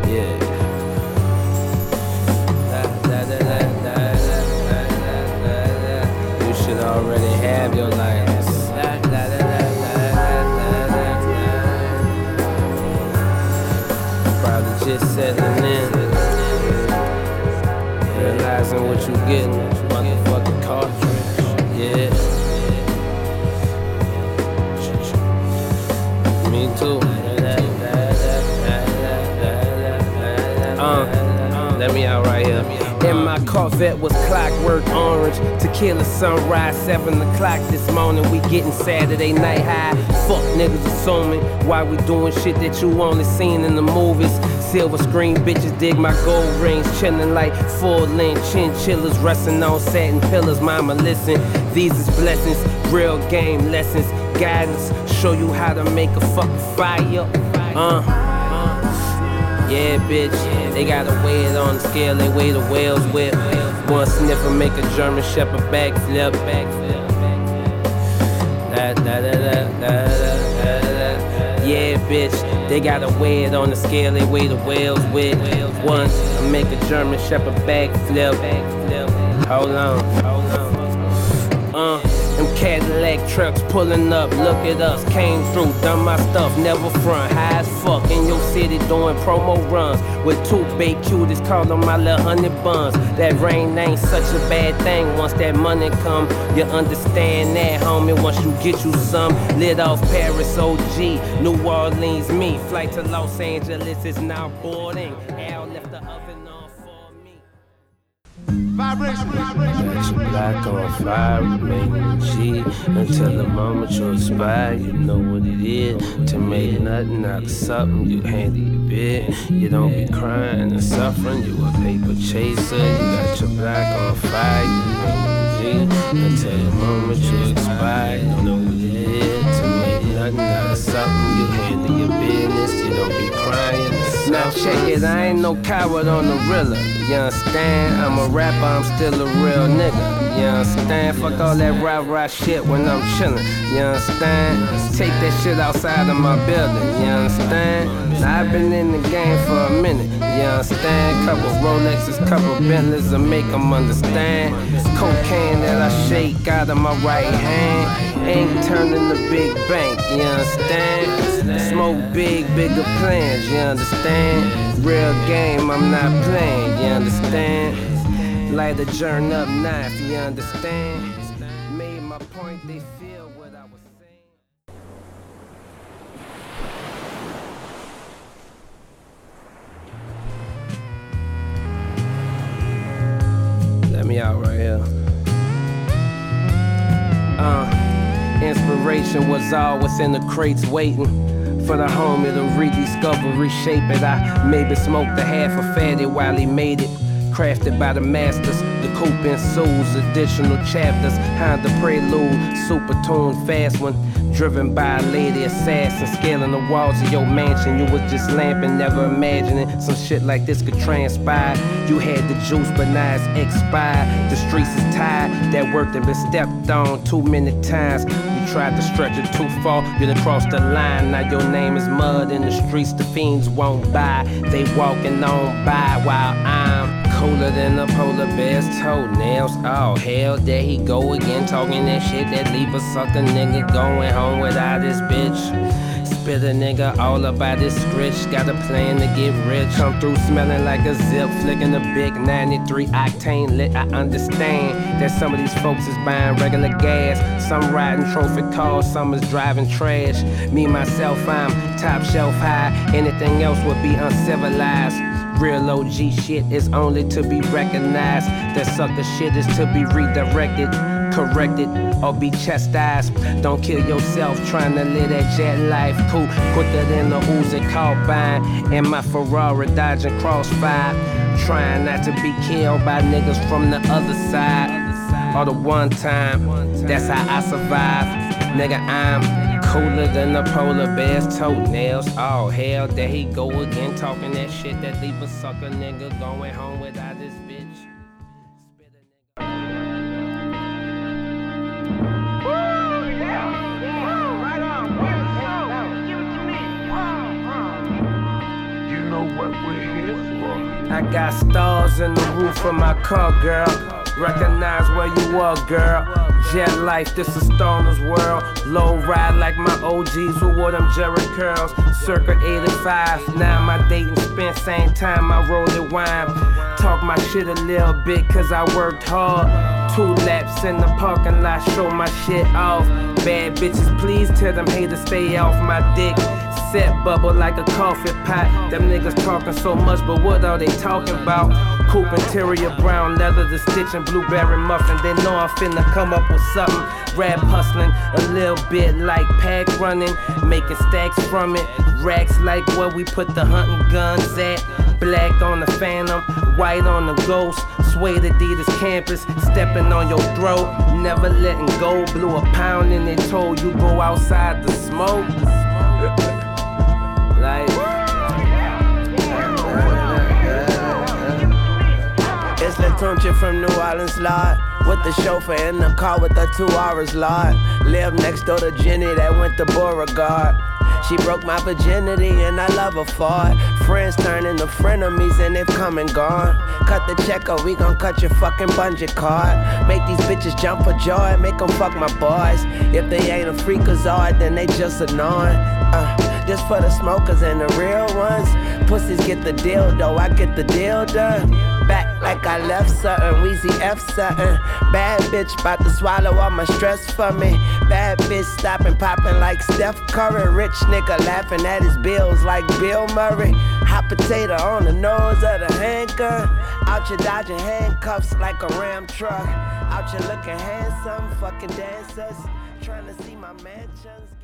Yeah. You should already have your license. Probably just settling in, realizing what you getting, motherfucking cartridge. Yeah. Me too. Let me out right here. And my Corvette was clockwork orange. Tequila sunrise, 7 o'clock this morning. We getting Saturday night high. Fuck niggas assuming why we doing shit that you only seen in the movies. Silver screen bitches dig my gold rings, chillin' like full-length chinchillas, resting on satin pillars. Mama, listen, these is blessings, real game lessons, guidance, show you how to make a fucking fire. Yeah, bitch, they gotta weigh it on the scale, they weigh the whales with. One sniffer make a German Shepherd backflip. Yeah, bitch, they gotta weigh it on the scale, they weigh the whales with. One make a German Shepherd backflip. Hold on. Them Cadillac trucks pulling up, look at us, came through, done my stuff, never front, high as fuck, in your city doing promo runs, with 2 big cuties, call them my little honey buns. That rain ain't such a bad thing, once that money come, you understand that, homie, once you get you some, lit off Paris OG, New Orleans me, flight to Los Angeles is now boarding, Al left the oven on for me. Vibration. Got your black on fire, remain G until the moment you expire. You know what it is. To make nothing out of something, you handle your bit. You don't be crying and suffering. You a paper chaser. You got your black on fire, you remain G until the moment you expire. You know what it is. To make nothing out of something, you handle your business. You don't be crying. Now check it, I ain't no coward on the realer. You understand? I'm a rapper, I'm still a real nigga. You understand? Fuck all that rah-rah shit when I'm chillin'. You understand? Take that shit outside of my building. You understand? Now, I've been in the game for a minute. You understand? Couple Rolexes, couple Bentleys to make them understand. Cocaine that I shake out of my right hand. Ain't turning the big bank. You understand? Smoke big, bigger plans. You understand? Real game, I'm not playing. You understand? Light a journey up knife. You understand? Made my point, they feel what I was saying. Let me out right here. Inspiration was all what's in the crates waiting for the homie to rediscover, reshape it. I maybe smoked a half a fatty while he made it. Crafted by the masters, the coupe ensues, additional chapters, Honda Prelude, super tuned fast one, driven by a lady assassin, scaling the walls of your mansion. You was just lamping, never imagining some shit like this could transpire. You had the juice, but now it's expired. The streets is tired, that work that been stepped on too many times. You tried to stretch it too far, you done crossed the line. Now your name is mud in the streets, the fiends won't buy. They walking on by while I'm cooler than a polar bear's toenails. Oh hell, there he go again, talking that shit that leave a sucker nigga going home without his bitch. Spit a nigga all about his scritch. Got a plan to get rich. Come through smelling like a zip, flicking a big 93 octane lit. I understand that some of these folks is buying regular gas. Some riding trophy cars, some is driving trash. Me myself, I'm top shelf high. Anything else would be uncivilized. Real OG shit is only to be recognized. That sucker shit is to be redirected, corrected, or be chastised. Don't kill yourself trying to live that jet life. Cool, quicker than a Uzi carbine. And my Ferrari dodging crossfire. Trying not to be killed by niggas from the other side. Or the one time, that's how I survive. Nigga, I'm cooler than the polar bear's toenails. Oh hell, there he go again, talking that shit that leave a sucker nigga going home without his bitch. You know what we're here for. I got stars in the roof of my car, girl. Recognize where you are, girl. Jet life, this is Stoner's world. Low ride like my OGs who wore them Jerry curls. Circa 85, now my dating spent same time I rolled it wine. Talk my shit a little bit cause I worked hard. 2 laps in the parking lot, show my shit off. Bad bitches, please tell them haters stay off my dick. Set bubble like a coffee pot. Them niggas talking so much, but what are they talking about? Coupe interior, brown leather, the stitch and blueberry muffin. They know I'm finna come up with something. Rap hustling, a little bit like pack running. Making stacks from it. Racks like where we put the hunting guns at. Black on the Phantom, white on the Ghost. Suede Adidas campus, stepping on your throat. Never letting go, blew a pound in their toe. You go outside to smoke. Like it's Latunche from New Orleans, Lord. With the chauffeur in the car with the 2 hours, Lord. Live next door to Jenny that went to Beauregard. She broke my virginity and I love her for it. Friends turn into frenemies and they've come and gone. Cut the check or we gon' cut your fucking bungee card. Make these bitches jump for joy, make them fuck my boys. If they ain't a freakazoid, then they just annoying. Just for the smokers and the real ones. Pussies get the deal though, I get the deal done. Back like I left something, Wheezy F something. Bad bitch bout to swallow all my stress for me. Bad bitch stopping, popping like Steph Curry. Rich nigga laughing at his bills like Bill Murray. Hot potato on the nose of the handgun. Out here dodging handcuffs like a Ram truck. Out here looking handsome, fucking dancers. Trying to see my mansions.